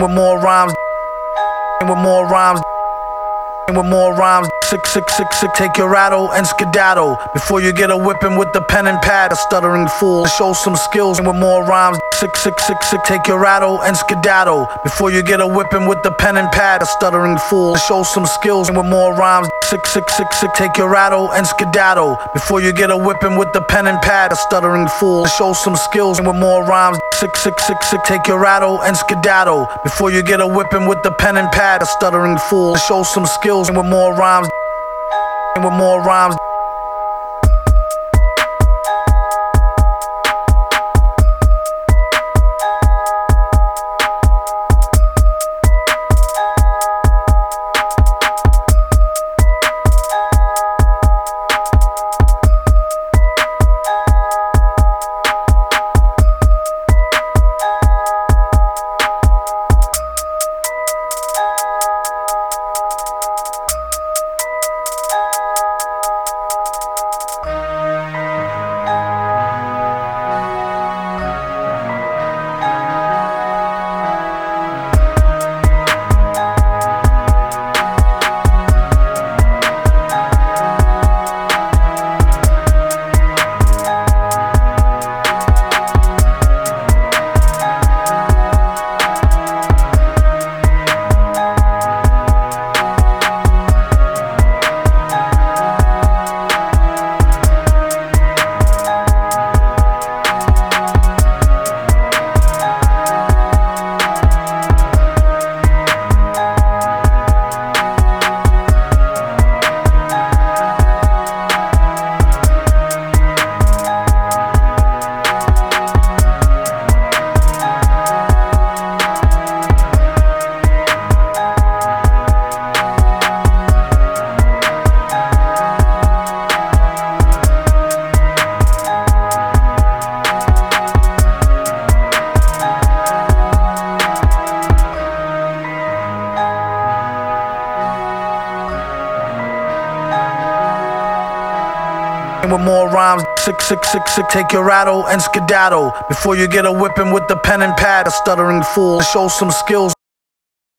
with more rhymes, with more rhymes, with more rhymes. Sick, take your rattle and skedaddle before you get a whipping with the pen and pad. A stuttering fool, show some skills with more rhymes. Sick, take your rattle and skedaddle before you get a whipping with the pen and pad. A stuttering fool, show some skills with more rhymes. Sick, take your rattle and skedaddle before you get a whipping with the pen and pad. A stuttering fool, show some skills with more rhymes. Sick, take your rattle and skedaddle before you get a whipping with the pen and pad. A stuttering fool, show some skills with more rhymes, with more rhymes. With more rhymes. Sick, take your rattle and skedaddle before you get a whipping with the pen and pad. A stuttering fool, show some skills.